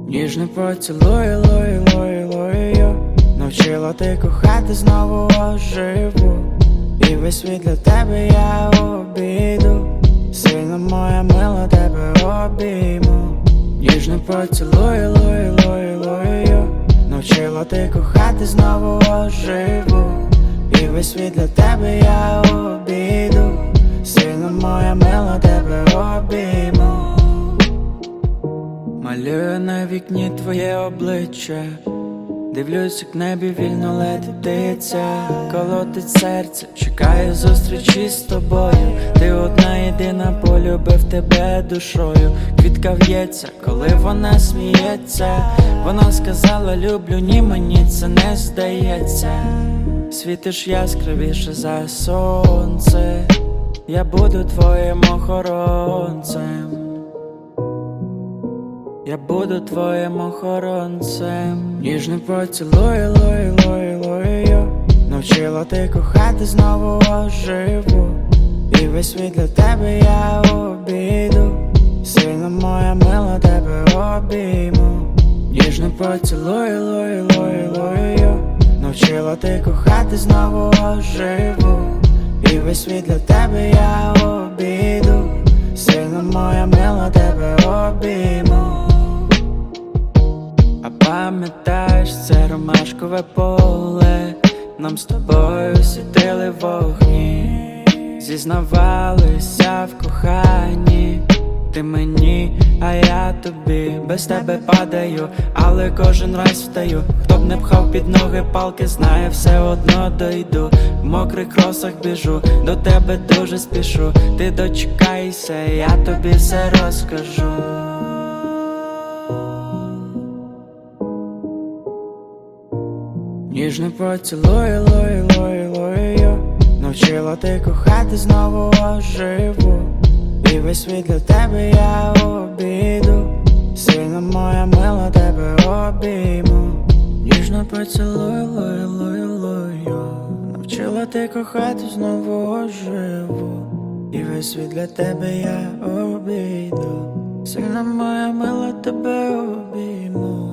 Ніжно поцілую, лою, лою, лою. Навчила ти кохати, знову оживу. І весь світ для тебе я обійду. Сильно моя мила, тебе обійму. Ніжно поцілую, лою, лою, лою. Навчила ти кохати, знову оживу. І весь світ для тебе я обійду. Сильно моя мила, тебе обійму. Малюю на вікні твоє обличчя. Дивлюсь, як в небі вільно летить птиця. Колотить серце, чекаю зустрічі з тобою. Ти одна єдина, полюбив тебе душою. Квітка в'ється, коли вона сміється. Вона сказала люблю, ні, мені це не здається. Світиш яскравіше за сонце. Я буду твоїм охоронцем. Я буду твоїм охоронцем. Ніжно поцілую, лою, лою, лою. Навчила ти кохати, знову оживу. І весь світ для тебе я обійду. Сильно моя мила, тебе обійму. Ніжно поцілую, лою, лою, лою. Навчила ти кохати, знову оживу. І весь світ для тебе я обійду. Сильно моя мила, тебе обійму. А пам'ятаєш, це ромашкове поле. Нам з тобою світили вогні. Зізнавалися в коханні. Ти мені, а я тобі. Без тебе падаю, але кожен раз встаю. Хто б не пхав під ноги палки, знає, все одно дойду. В мокрих кросах біжу, до тебе дуже спішу. Ти дочекайся, я тобі все розкажу. Ніжно поцілую, лою, лою, лою. Навчила ти кохати, знову оживу. І весь світ для тебе я обійду. Сильно моя мила, тебе обійму. Ніжно поцілую, лою, лою, лою. Навчила ти кохати, знову оживу. І весь світ для тебе я обійду. Сильно моя мила, тебе обійму.